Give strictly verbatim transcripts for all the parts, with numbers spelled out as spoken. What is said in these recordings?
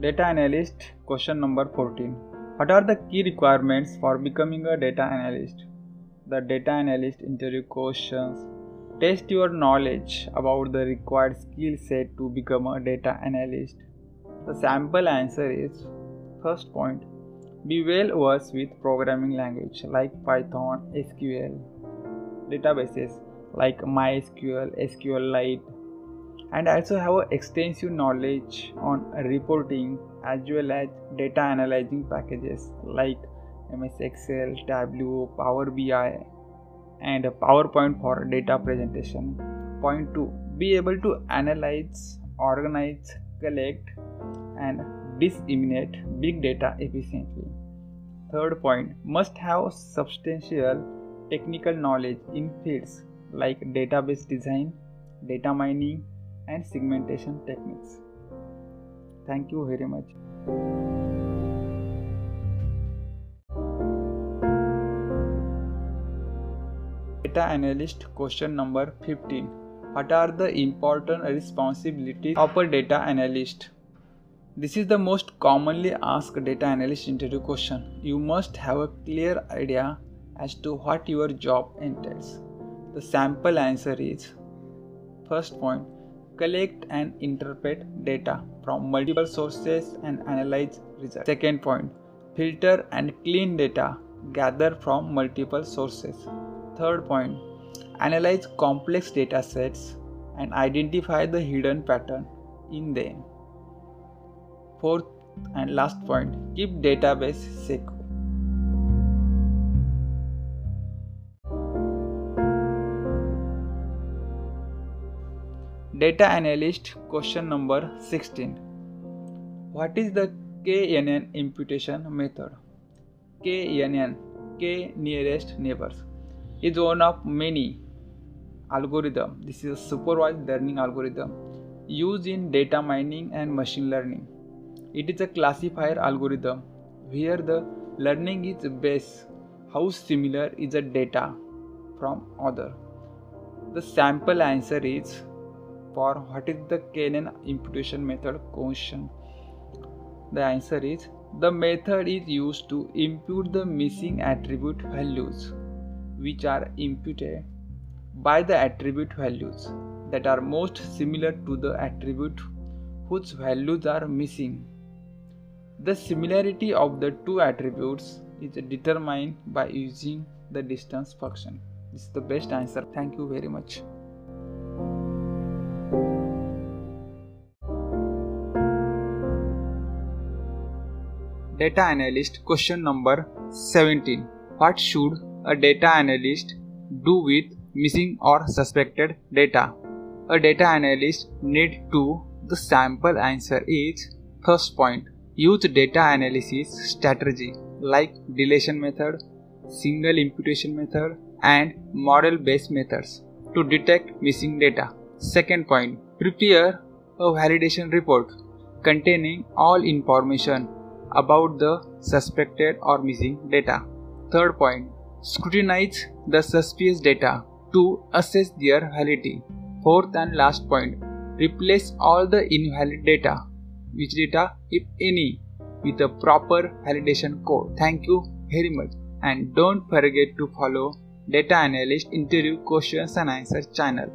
Data analyst question number fourteen. What are the key requirements for becoming a data analyst? The data analyst interview questions test your knowledge about the required skill set to become a data analyst. The sample answer is: first point, be well versed with programming language like Python, S Q L, databases like MySQL, SQLite, and also have extensive knowledge on reporting as well as data analyzing packages like M S Excel, Tableau, Power B I, and PowerPoint for data presentation. Point two, be able to analyze, organize, collect, and disseminate big data efficiently. Third point, must have substantial technical knowledge in fields like database design, data mining, and segmentation techniques. Thank you very much. Data analyst question number fifteen. What are the important responsibilities of a data analyst? This is the most commonly asked data analyst interview question. You must have a clear idea as to what your job entails. The sample answer is: first point, collect and interpret data from multiple sources and analyze results. Second point, filter and clean data gathered from multiple sources. Third point, analyze complex data sets and identify the hidden pattern in them. Fourth and last point, keep database secure. Data analyst question number sixteen. What is the K N N imputation method? K N N, K nearest neighbors, is one of many algorithms. This is a supervised learning algorithm used in data mining and machine learning. It is a classifier algorithm where the learning is based how similar is the data from other. The sample answer is for what is the K N N imputation method question. The answer is: the method is used to impute the missing attribute values, which are imputed by the attribute values that are most similar to the attribute whose values are missing. The similarity of the two attributes is determined by using the distance function. This is the best answer. Thank you very much. Data analyst question number seventeen. What should a data analyst do with missing or suspected data? A data analyst need to. The sample answer is: first point, use data analysis strategy like deletion method, single imputation method, and model based methods to detect missing data. Second point, prepare a validation report containing all information about the suspected or missing data. Third point, scrutinize the suspicious data to assess their validity. Fourth and last point, replace all the invalid data, which data if any, with a proper validation code. Thank you very much, and don't forget to follow Data Analyst Interview Questions and Answers channel.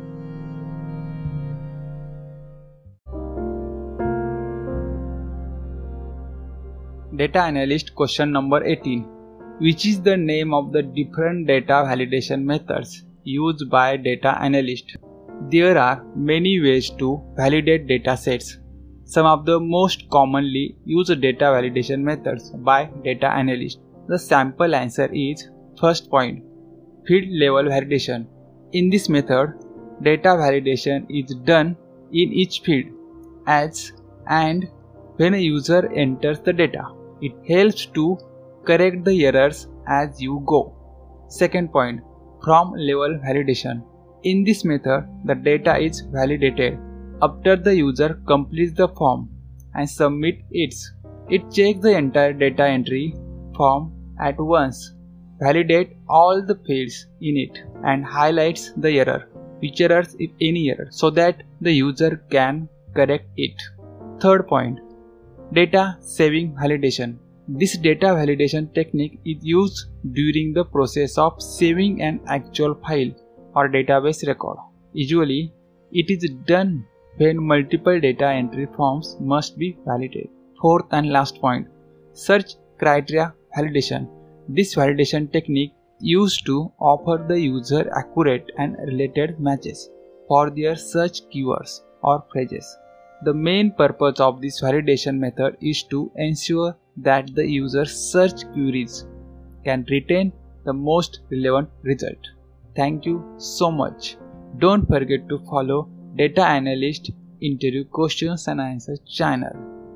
Data analyst question number eighteen. Which is the name of the different data validation methods used by data analyst? There are many ways to validate data sets. Some of the most commonly used data validation methods by data analyst. The sample answer is: first point, field level validation. In this method, data validation is done in each field as and when a user enters the data. It helps to correct the errors as you go. Second point, form level validation. In this method, the data is validated after the user completes the form and submits it. It checks the entire data entry form at once, validates all the fields in it, and highlights the error, which errors if any error, so that the user can correct it. Third point, Data saving validation. This data validation technique is used during the process of saving an actual file or database record. Usually, it is done when multiple data entry forms must be validated. Fourth and last point, search criteria validation. This validation technique used to offer the user accurate and related matches for their search keywords or phrases. The main purpose of this validation method is to ensure that the user's search queries can retain the most relevant result. Thank you so much. Don't forget to follow Data Analyst Interview Questions and Answers channel.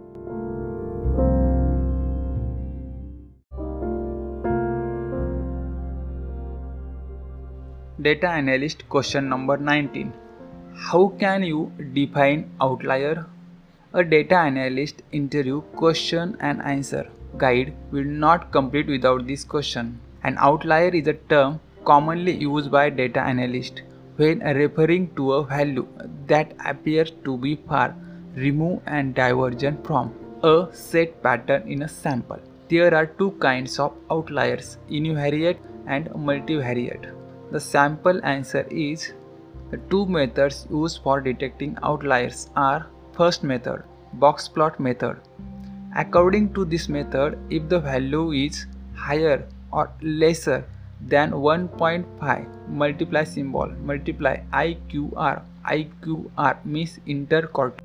Data Analyst question number nineteen. How can you define outlier? A data analyst interview question and answer guide will not complete without this question. An outlier is a term commonly used by data analysts when referring to a value that appears to be far removed and divergent from a set pattern in a sample. There are two kinds of outliers, univariate and multivariate. The sample answer is: the two methods used for detecting outliers are: first method, box plot method. According to this method, if the value is higher or lesser than one point five, multiply symbol, multiply I Q R. I Q R means interquartile.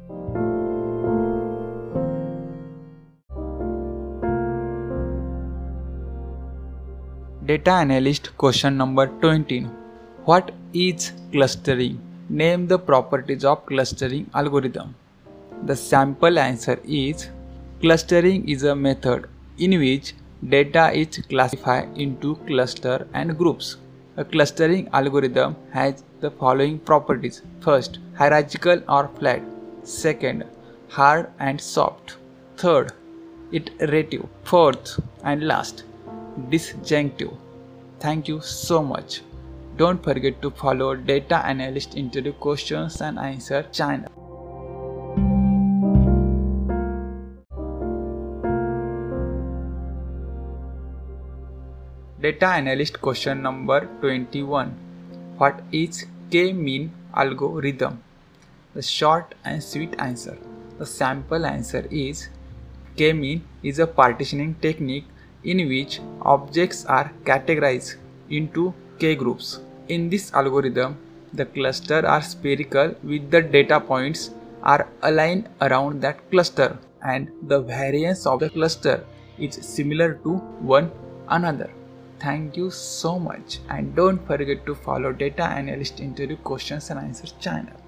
Data Analyst question number twenty. What is clustering? Name the properties of clustering algorithm. The sample answer is: clustering is a method in which data is classified into clusters and groups. A clustering algorithm has the following properties. First, hierarchical or flat. Second, hard and soft. Third, iterative. Fourth and last, disjunctive. Thank you so much. Don't forget to follow Data Analyst Interview Questions and Answer channel. Data Analyst question number twenty-one. What is K-mean algorithm? The short and sweet answer. The sample answer is: K-mean is a partitioning technique in which objects are categorized into K groups. In this algorithm, the clusters are spherical with the data points are aligned around that cluster and the variance of the cluster is similar to one another. Thank you so much, and don't forget to follow Data Analyst Interview Questions and Answers channel.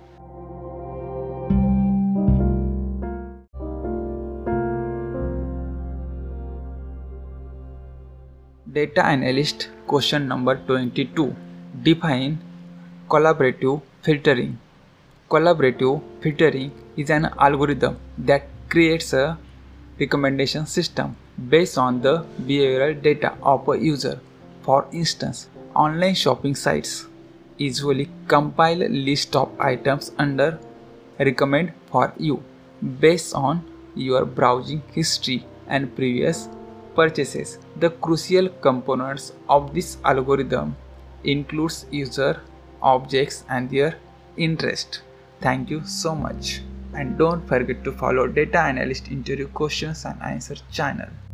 Data Analyst question number twenty-two. Define collaborative filtering. Collaborative filtering is an algorithm that creates a recommendation system based on the behavioral data of a user. For instance, online shopping sites usually compile a list of items under recommend for you based on your browsing history and previous purchases. The crucial components of this algorithm includes user, objects and their interest. Thank you so much, and don't forget to follow Data Analyst Interview Questions and Answers channel.